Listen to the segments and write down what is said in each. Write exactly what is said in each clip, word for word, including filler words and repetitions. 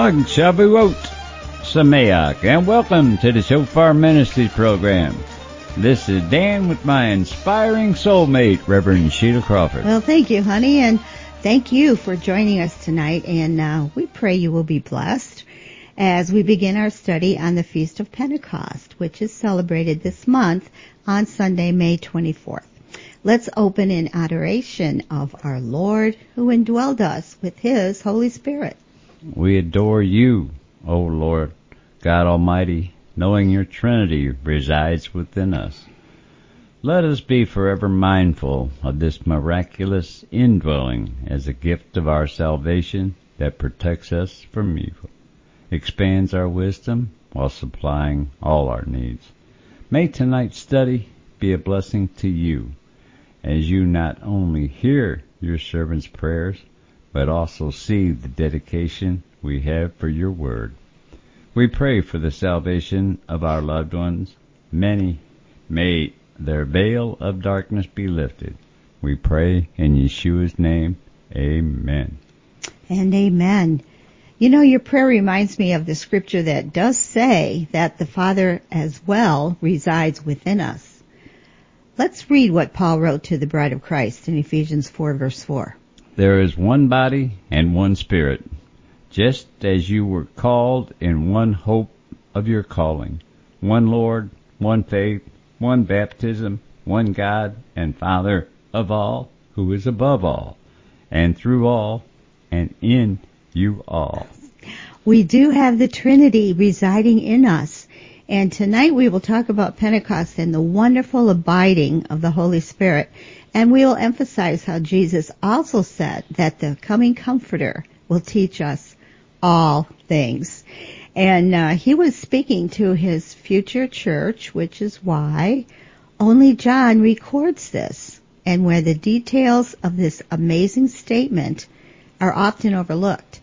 Chag Shavuot Sameach, and welcome to the Shofar Ministries program. This is Dan with my inspiring soulmate, Reverend Sheila Crawford. Well, thank you, honey, and thank you for joining us tonight, and uh, we pray you will be blessed as we begin our study on the Feast of Pentecost, which is celebrated this month on Sunday, May twenty-fourth. Let's open in adoration of our Lord who indwelled us with His Holy Spirit. We adore you, O Lord, God Almighty, knowing your Trinity resides within us. Let us be forever mindful of this miraculous indwelling as a gift of our salvation that protects us from evil, expands our wisdom while supplying all our needs. May tonight's study be a blessing to you, as you not only hear your servants' prayers, but also see the dedication we have for your word. We pray for the salvation of our loved ones. Many may their veil of darkness be lifted. We pray in Yeshua's name. Amen. And amen. You know, your prayer reminds me of the scripture that does say that the Father as well resides within us. Let's read what Paul wrote to the bride of Christ in Ephesians four, verse four. There is one body and one Spirit, just as you were called in one hope of your calling, one Lord, one faith, one baptism, one God and Father of all, who is above all, and through all, and in you all. We do have the Trinity residing in us. And tonight we will talk about Pentecost and the wonderful abiding of the Holy Spirit. And we will emphasize how Jesus also said that the coming Comforter will teach us all things. And uh, he was speaking to his future church, which is why only John records this, and where the details of this amazing statement are often overlooked.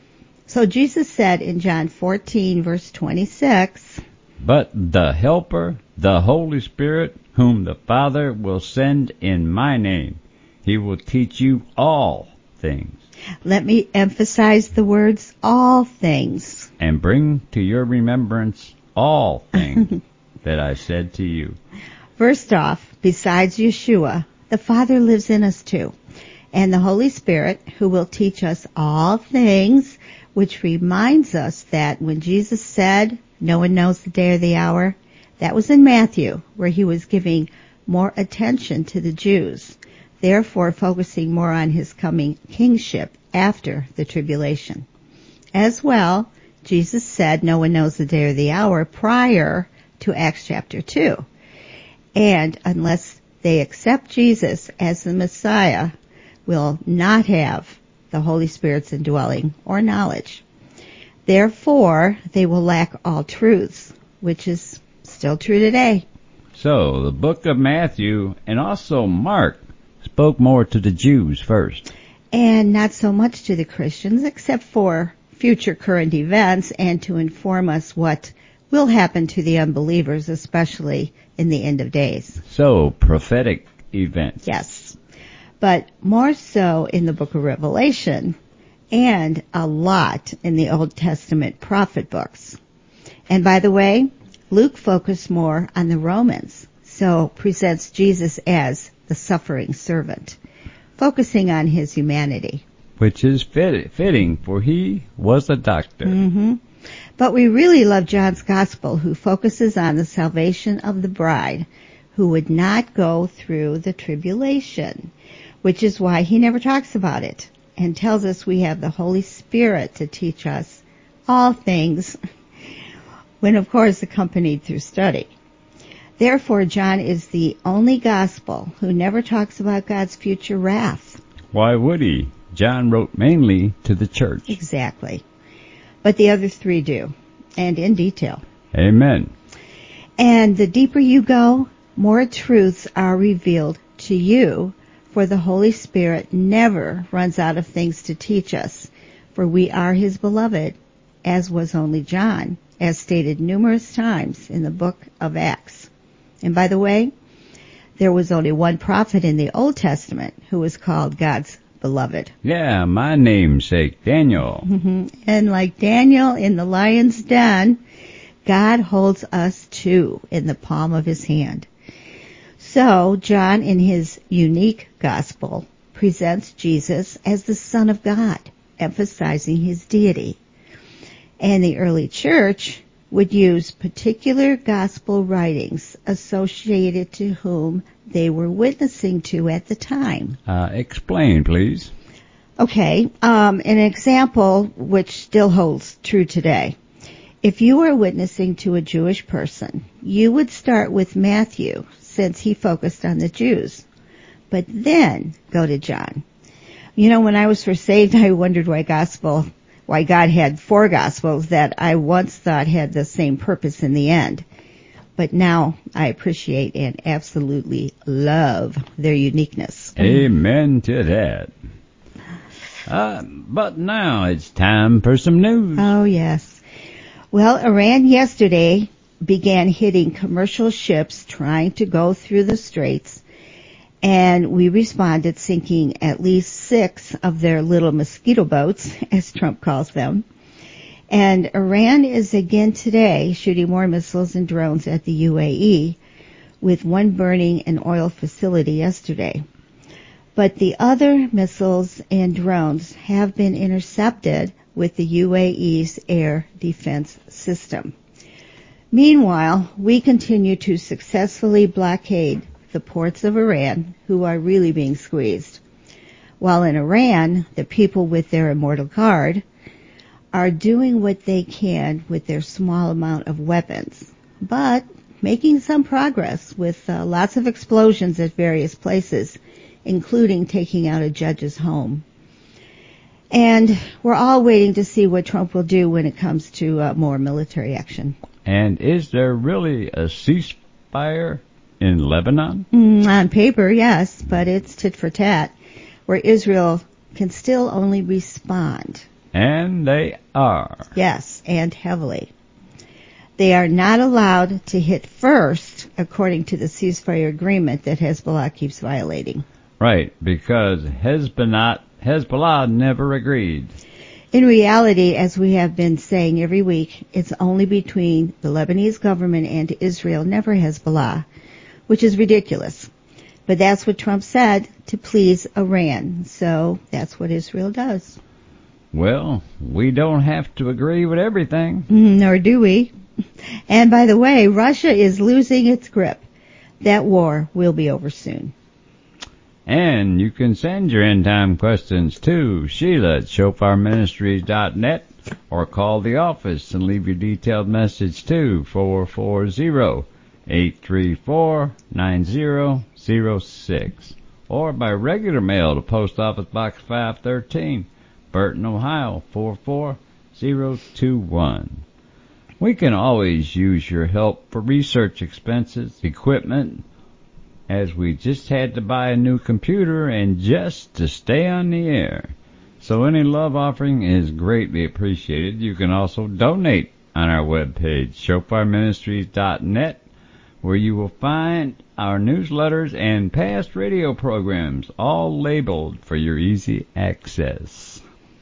So Jesus said in John fourteen, verse twenty-six, "But the Helper, the Holy Spirit, whom the Father will send in my name, he will teach you all things." Let me emphasize the words, all things. "And bring to your remembrance all things that I said to you." First off, besides Yeshua, the Father lives in us too. And the Holy Spirit, who will teach us all things, which reminds us that when Jesus said, "No one knows the day or the hour," that was in Matthew, where he was giving more attention to the Jews, therefore focusing more on his coming kingship after the tribulation. As well, Jesus said no one knows the day or the hour prior to Acts chapter two. And unless they accept Jesus as the Messiah, will not have the Holy Spirit's indwelling or knowledge. Therefore, they will lack all truths, which is still true today. So, the book of Matthew and also Mark spoke more to the Jews first. And not so much to the Christians, except for future current events and to inform us what will happen to the unbelievers, especially in the end of days. So, prophetic events. Yes. But more so in the book of Revelation, and a lot in the Old Testament prophet books. And by the way, Luke focused more on the Romans, so presents Jesus as the suffering servant, focusing on his humanity. Which is fit, fitting, for he was a doctor. Mm-hmm. But we really love John's Gospel, who focuses on the salvation of the bride, who would not go through the tribulation, which is why he never talks about it, and tells us we have the Holy Spirit to teach us all things, when of course accompanied through study. Therefore, John is the only gospel who never talks about God's future wrath. Why would he? John wrote mainly to the church. Exactly. But the other three do, and in detail. Amen. And the deeper you go, more truths are revealed to you, for the Holy Spirit never runs out of things to teach us, for we are his beloved, as was only John, as stated numerous times in the book of Acts. And by the way, there was only one prophet in the Old Testament who was called God's beloved. Yeah, my namesake, Daniel. Mm-hmm. And like Daniel in the lion's den, God holds us too in the palm of his hand. So, John, in his unique gospel, presents Jesus as the Son of God, emphasizing his deity. And the early church would use particular gospel writings associated to whom they were witnessing to at the time. Uh, explain, please. Okay, um, an example which still holds true today. If you were witnessing to a Jewish person, you would start with Matthew, since he focused on the Jews, but then go to John. You know, when I was first saved, I wondered why gospel, why God had four gospels that I once thought had the same purpose in the end. But now I appreciate and absolutely love their uniqueness. Amen to that. Uh, but now it's time for some news. Oh, yes. Well, Iran yesterday began hitting commercial ships trying to go through the straits, and we responded sinking at least six of their little mosquito boats, as Trump calls them. And Iran is again today shooting more missiles and drones at the U A E, with one burning an oil facility yesterday. But the other missiles and drones have been intercepted with the U A E's air defense system. Meanwhile, we continue to successfully blockade the ports of Iran, who are really being squeezed. While in Iran, the people with their immortal guard are doing what they can with their small amount of weapons, but making some progress with uh, lots of explosions at various places, including taking out a judge's home. And we're all waiting to see what Trump will do when it comes to uh, more military action. And is there really a ceasefire in Lebanon? Mm, on paper, yes, but it's tit for tat, where Israel can still only respond. And they are. Yes, and heavily. They are not allowed to hit first, according to the ceasefire agreement that Hezbollah keeps violating. Right, because Hezbollah, Hezbollah never agreed. In reality, as we have been saying every week, it's only between the Lebanese government and Israel, never Hezbollah, which is ridiculous. But that's what Trump said to please Iran, so that's what Israel does. Well, we don't have to agree with everything. Nor do we. And by the way, Russia is losing its grip. That war will be over soon. And you can send your end time questions to Sheila at shofar ministries dot net or call the office and leave your detailed message to four four zero, eight three four, nine zero zero six or by regular mail to Post Office Box five thirteen, Burton, Ohio four four zero two one. We can always use your help for research expenses, equipment, as we just had to buy a new computer and just to stay on the air. So any love offering is greatly appreciated. You can also donate on our webpage, shofar ministries dot net, where you will find our newsletters and past radio programs, all labeled for your easy access.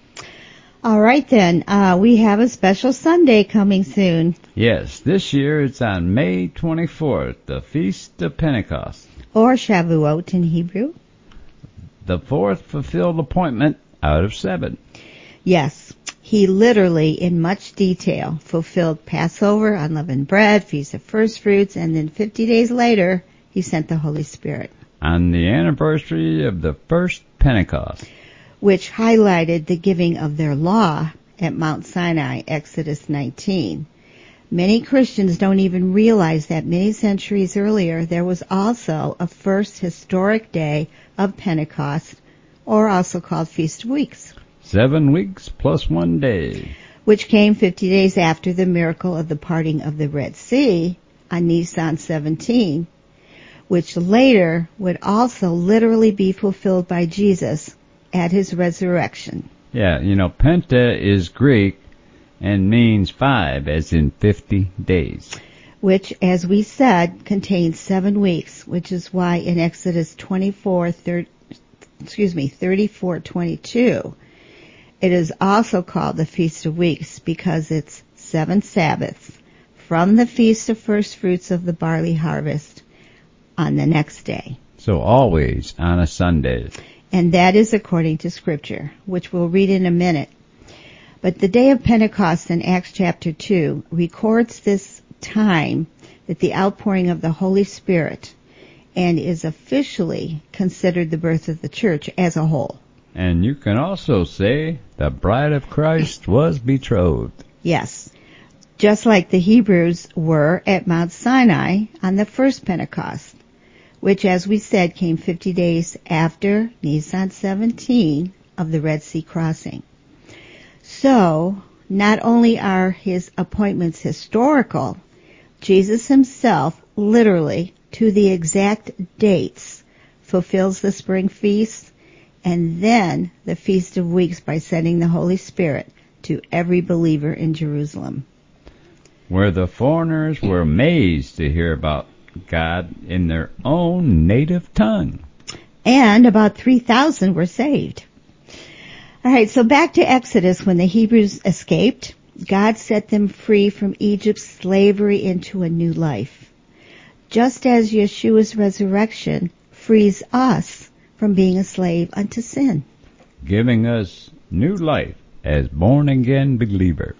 All right then, uh, we have a special Sunday coming soon. Yes, this year it's on May twenty-fourth, the Feast of Pentecost. Or Shavuot in Hebrew. The fourth fulfilled appointment out of seven. Yes, he literally, in much detail, fulfilled Passover, unleavened bread, Feast of First Fruits, and then fifty days later, he sent the Holy Spirit. On the anniversary of the first Pentecost, which highlighted the giving of their law at Mount Sinai, Exodus nineteen. Many Christians don't even realize that many centuries earlier there was also a first historic day of Pentecost, or also called Feast of Weeks. Seven weeks plus one day. Which came fifty days after the miracle of the parting of the Red Sea on Nisan seventeen, which later would also literally be fulfilled by Jesus at his resurrection. Yeah, you know, Penta is Greek and means five, as in fifty days. Which, as we said, contains seven weeks, which is why in Exodus twenty-four excuse me, thirty-four twenty-two. It is also called the Feast of Weeks because it's seven Sabbaths from the Feast of First Fruits of the barley harvest on the next day. So always on a Sunday. And that is according to Scripture, which we'll read in a minute. But the day of Pentecost in Acts chapter two records this time that the outpouring of the Holy Spirit and is officially considered the birth of the church as a whole. And you can also say the bride of Christ was betrothed. Yes. Just like the Hebrews were at Mount Sinai on the first Pentecost, which, as we said, came fifty days after Nisan seventeen of the Red Sea crossing. So, not only are his appointments historical, Jesus himself, literally, to the exact dates, fulfills the spring feast and then the Feast of Weeks by sending the Holy Spirit to every believer in Jerusalem. Where the foreigners were amazed to hear about God in their own native tongue. And about three thousand were saved. All right, so back to Exodus. When the Hebrews escaped, God set them free from Egypt's slavery into a new life. Just as Yeshua's resurrection frees us from being a slave unto sin. Giving us new life as born-again believers.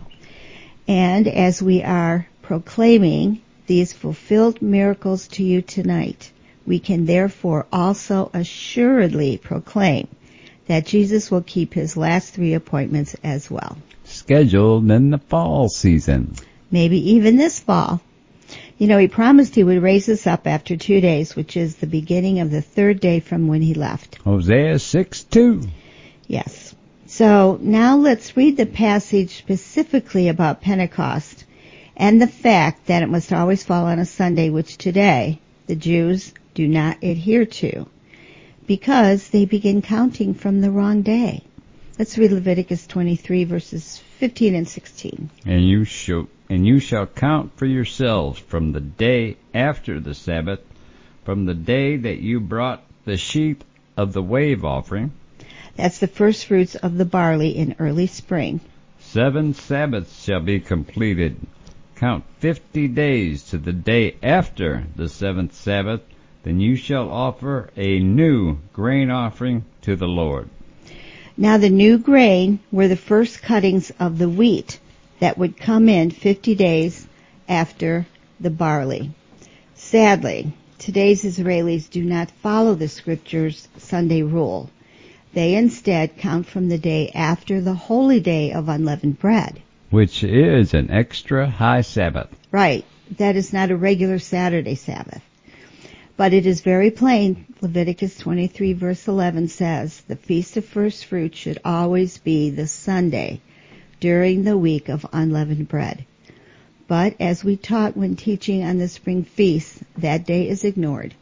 And as we are proclaiming these fulfilled miracles to you tonight, we can therefore also assuredly proclaim that Jesus will keep his last three appointments as well. Scheduled in the fall season. Maybe even this fall. You know, he promised he would raise us up after two days, which is the beginning of the third day from when he left. Hosea six two. Yes. So now let's read the passage specifically about Pentecost and the fact that it must always fall on a Sunday, which today the Jews do not adhere to because they begin counting from the wrong day. Let's read Leviticus twenty-three, verses fifteen and sixteen. And you shall and you shall count for yourselves from the day after the Sabbath, from the day that you brought the sheaf of the wave offering. That's the first fruits of the barley in early spring. Seven Sabbaths shall be completed. Count fifty days to the day after the seventh Sabbath. Then you shall offer a new grain offering to the Lord. Now the new grain were the first cuttings of the wheat that would come in fifty days after the barley. Sadly, today's Israelis do not follow the Scripture's Sunday rule. They instead count from the day after the holy day of unleavened bread. Which is an extra high Sabbath. Right. That is not a regular Saturday Sabbath. But it is very plain. Leviticus twenty-three verse eleven says, the Feast of First Fruits should always be the Sunday during the week of unleavened bread. But as we taught when teaching on the spring feast, that day is ignored.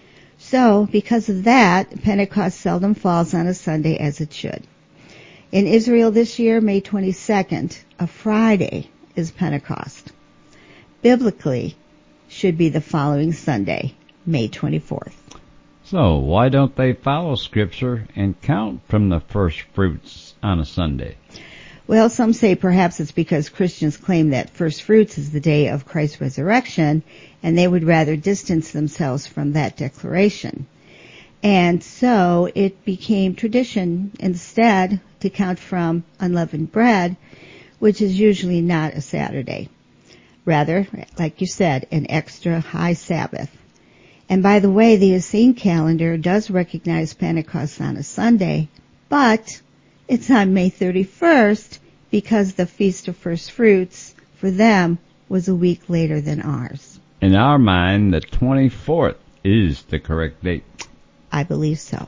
So, because of that, Pentecost seldom falls on a Sunday as it should. In Israel this year, May twenty-second, a Friday, is Pentecost. Biblically, should be the following Sunday, May twenty-fourth. So, why don't they follow Scripture and count from the first fruits on a Sunday? Well, some say perhaps it's because Christians claim that first fruits is the day of Christ's resurrection, and they would rather distance themselves from that declaration. And so it became tradition instead to count from unleavened bread, which is usually not a Saturday. Rather, like you said, an extra high Sabbath. And by the way, the Essene calendar does recognize Pentecost on a Sunday, but it's on May thirty-first because the Feast of First Fruits for them was a week later than ours. In our mind, the twenty-fourth is the correct date. I believe so.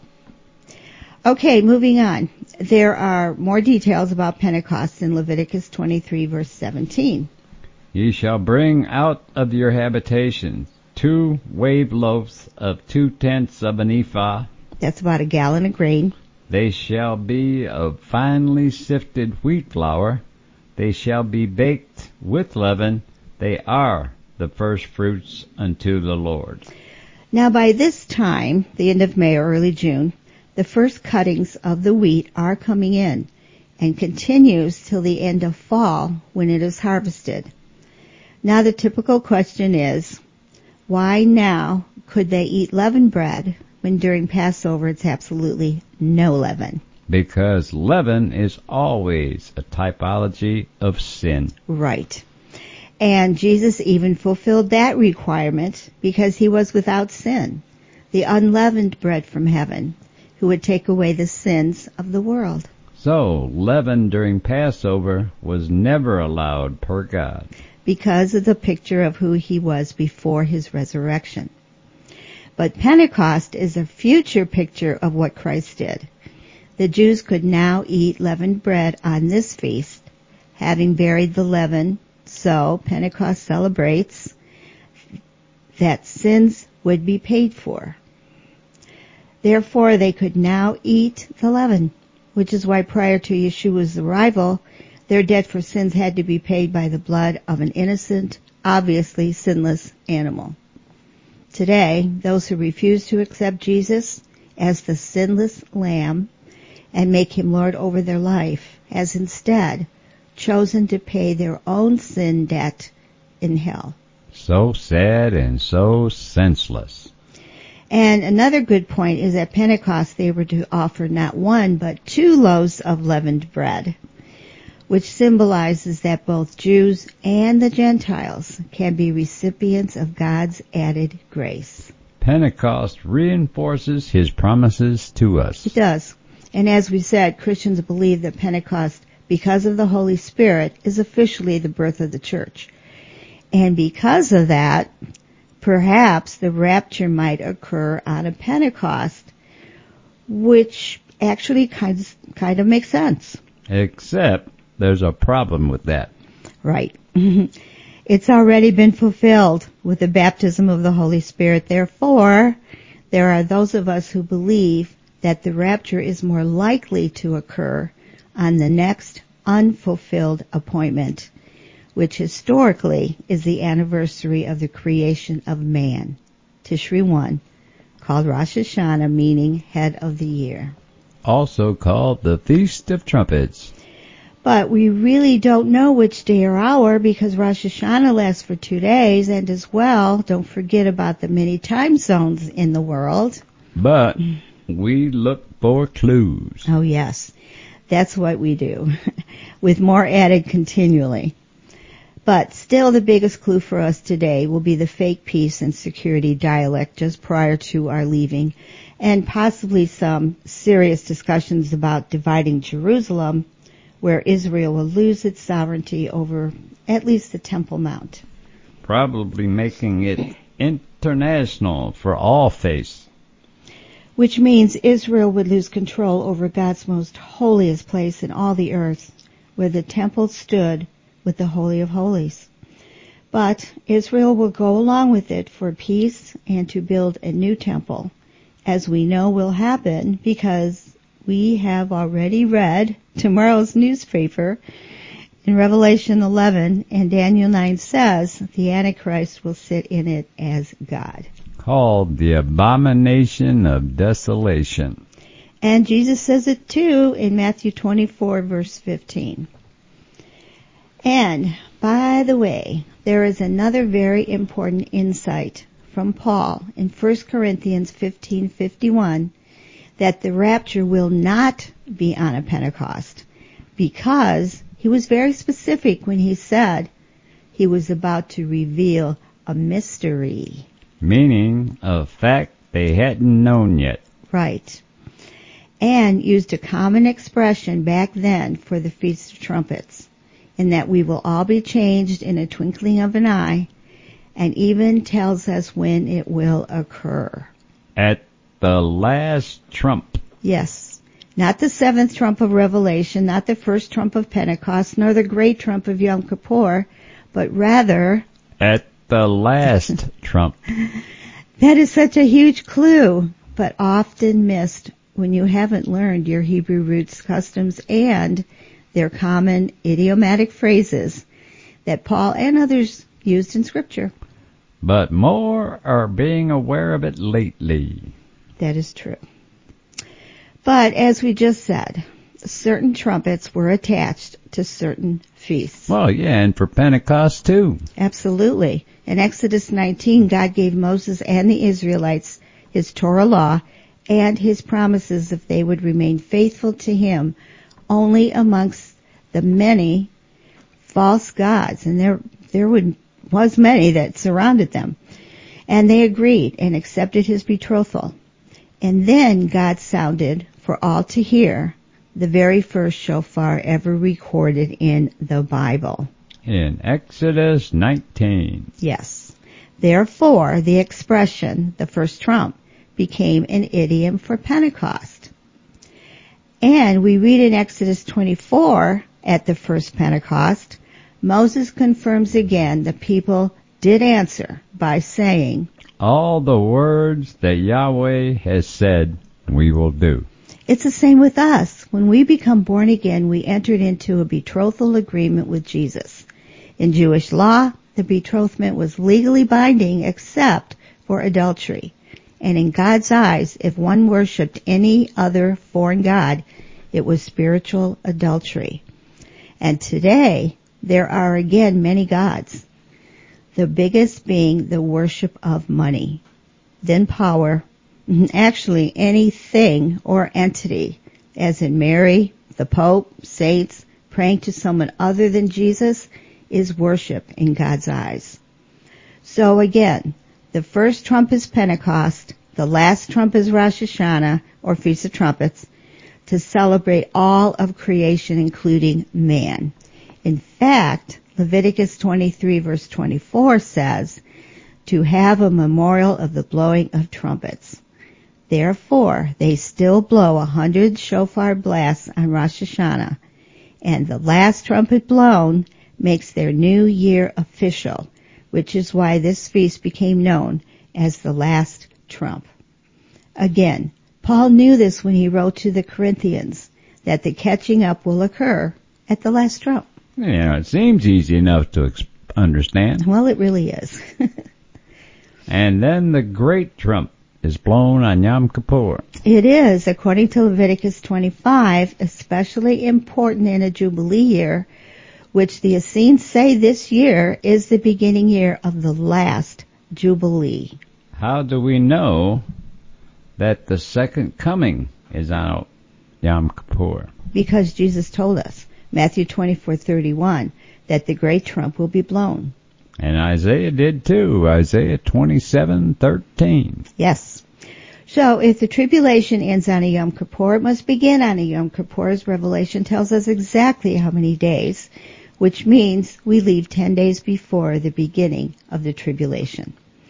Okay, moving on. There are more details about Pentecost in Leviticus twenty-three, verse seventeen. Ye shall bring out of your habitations two wave loaves of two tenths of an ephah. That's about a gallon of grain. They shall be of finely sifted wheat flour. They shall be baked with leaven. They are the first fruits unto the Lord. Now by this time, the end of May or early June, The first cuttings of the wheat are coming in and continues till the end of fall when it is harvested. Now the typical question is, why now could they eat leavened bread when during Passover it's absolutely no leaven? Because leaven is always a typology of sin. Right. And Jesus even fulfilled that requirement because he was without sin, the unleavened bread from heaven, who would take away the sins of the world. So, leaven during Passover was never allowed per God. Because of the picture of who he was before his resurrection. But Pentecost is a future picture of what Christ did. The Jews could now eat leavened bread on this feast, having buried the leaven. So Pentecost celebrates that sins would be paid for. Therefore, they could now eat the leaven, which is why prior to Yeshua's arrival, their debt for sins had to be paid by the blood of an innocent, obviously sinless animal. Today, those who refuse to accept Jesus as the sinless lamb and make him Lord over their life, has instead chosen to pay their own sin debt in hell. So sad and so senseless. And another good point is at Pentecost they were to offer not one but two loaves of leavened bread, which symbolizes that both Jews and the Gentiles can be recipients of God's added grace. Pentecost reinforces his promises to us. It does. And as we said, Christians believe that Pentecost, because of the Holy Spirit, is officially the birth of the church. And because of that, perhaps the rapture might occur on a Pentecost, which actually kind of, kind of makes sense. Except there's a problem with that. Right. It's already been fulfilled with the baptism of the Holy Spirit. Therefore, there are those of us who believe that the rapture is more likely to occur on the next unfulfilled appointment, which historically is the anniversary of the creation of man, Tishri one, called Rosh Hashanah, meaning head of the year. Also called the Feast of Trumpets. But we really don't know which day or hour because Rosh Hashanah lasts for two days, and as well, don't forget about the many time zones in the world. But we look for clues. Oh yes, that's what we do, with more added continually. But still the biggest clue for us today will be the fake peace and security dialect just prior to our leaving, and possibly some serious discussions about dividing Jerusalem, where Israel will lose its sovereignty over at least the Temple Mount. Probably making it international for all faiths. Which means Israel would lose control over God's most holiest place in all the earth, where the temple stood with the Holy of Holies. But Israel will go along with it for peace and to build a new temple, as we know will happen because we have already read tomorrow's newspaper in Revelation eleven, and Daniel nine says the Antichrist will sit in it as God. Called the Abomination of Desolation. And Jesus says it too in Matthew twenty-four, verse fifteen. And, by the way, there is another very important insight from Paul in First Corinthians fifteen fifty-one, that the rapture will not be on a Pentecost, because he was very specific when he said he was about to reveal a mystery. Meaning a fact they hadn't known yet. Right. And used a common expression back then for the Feast of Trumpets, in that we will all be changed in a twinkling of an eye, and even tells us when it will occur. At the last trump. Yes. Not the seventh trump of Revelation, not the first trump of Pentecost, nor the great trump of Yom Kippur, but rather... At the last trump. That is such a huge clue, but often missed when you haven't learned your Hebrew roots, customs, and their common idiomatic phrases that Paul and others used in Scripture. But more are being aware of it lately. That is true. But as we just said, certain trumpets were attached to certain feasts. Well, yeah, and for Pentecost too. Absolutely. In Exodus nineteen, God gave Moses and the Israelites his Torah law and his promises if they would remain faithful to him only amongst the many false gods. And there, there would, was many that surrounded them. And they agreed and accepted his betrothal. And then God sounded for all to hear the very first shofar ever recorded in the Bible. In Exodus nineteen. Yes. Therefore, the expression, the first trump, became an idiom for Pentecost. And we read in Exodus twenty-four, at the first Pentecost, Moses confirms again the people did answer by saying, all the words that Yahweh has said, we will do. It's the same with us. When we become born again, we entered into a betrothal agreement with Jesus. In Jewish law, the betrothment was legally binding except for adultery. And in God's eyes, if one worshipped any other foreign god, it was spiritual adultery. And today, there are again many gods, the biggest being the worship of money, then power, actually anything or entity, as in Mary, the Pope, saints, praying to someone other than Jesus, is worship in God's eyes. So again, the first trump is Pentecost, the last trump is Rosh Hashanah, or Feast of Trumpets, to celebrate all of creation, including man. In fact, Leviticus twenty-three verse twenty-four says, to have a memorial of the blowing of trumpets. Therefore, they still blow a hundred shofar blasts on Rosh Hashanah, and the last trumpet blown makes their new year official, which is why this feast became known as the last trump. Again, Paul knew this when he wrote to the Corinthians, that the catching up will occur at the last trump. Yeah, it seems easy enough to ex- understand. Well, it really is. And then the great trump is blown on Yom Kippur. It is, according to Leviticus twenty-five, especially important in a Jubilee year, which the Essenes say this year is the beginning year of the last Jubilee. How do we know that the second coming is on Yom Kippur? Because Jesus told us, Matthew twenty-four thirty-one, that the great trump will be blown. And Isaiah did too, Isaiah twenty-seven thirteen. Yes. So if the tribulation ends on a Yom Kippur, it must begin on a Yom Kippur, as Revelation tells us exactly how many days, which means we leave ten days before the beginning of the tribulation.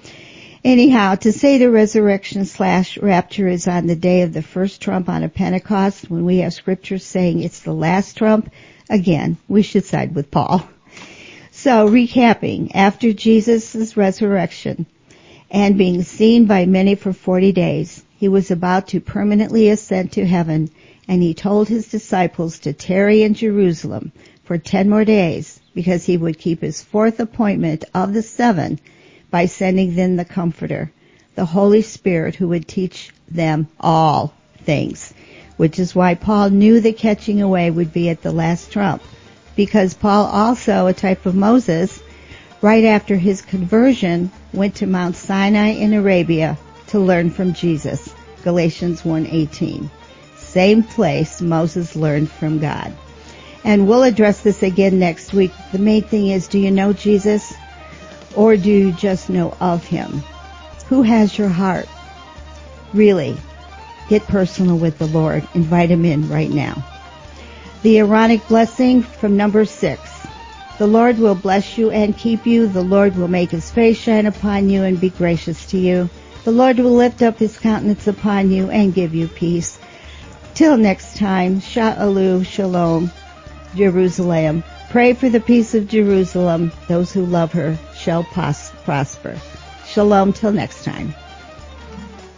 Anyhow, to say the resurrection slash rapture is on the day of the first trump on a Pentecost, when we have scriptures saying it's the last trump, again, we should side with Paul. So, recapping, after Jesus' resurrection and being seen by many for forty days, he was about to permanently ascend to heaven, and he told his disciples to tarry in Jerusalem for ten more days, because he would keep his fourth appointment of the seven by sending them the Comforter, the Holy Spirit, who would teach them all things, which is why Paul knew the catching away would be at the last trump, because Paul, also a type of Moses, right after his conversion, went to Mount Sinai in Arabia to learn from Jesus, Galatians one eighteen. Same place Moses learned from God. And we'll address this again next week. The main thing is, do you know Jesus, or do you just know of him? Who has your heart? Really, get personal with the Lord. Invite him in right now. The Aaronic blessing from number six. The Lord will bless you and keep you. The Lord will make his face shine upon you and be gracious to you. The Lord will lift up his countenance upon you and give you peace. Till next time, Sha'alu Shalom, Jerusalem. Pray for the peace of Jerusalem. Those who love her shall pos- prosper. Shalom till next time.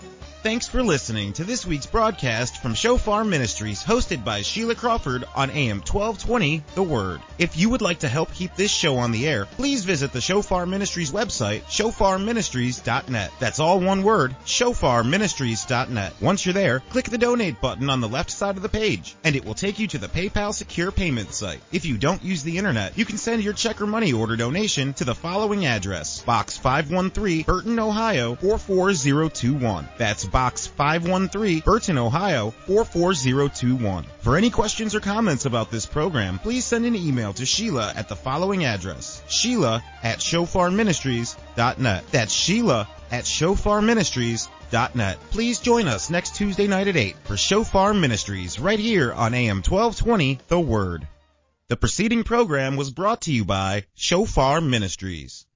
Thanks for listening to this week's broadcast from Shofar Ministries, hosted by Sheila Crawford on A M twelve twenty, The Word. If you would like to help keep this show on the air, please visit the Shofar Ministries website, shofar ministries dot net. That's all one word, shofar ministries dot net. Once you're there, click the donate button on the left side of the page, and it will take you to the PayPal secure payment site. If you don't use the internet, you can send your check or money order donation to the following address: Box five one three, Burton, Ohio four four zero two one. That's Box five one three, Burton, Ohio four four zero two one. For any questions or comments about this program, please send an email to Sheila at the following address: Sheila at shofar ministries dot net. That's Sheila at shofar ministries dot net. Please join us next Tuesday night at eight for Shofar Ministries right here on A M twelve twenty, The Word. The preceding program was brought to you by Shofar Ministries.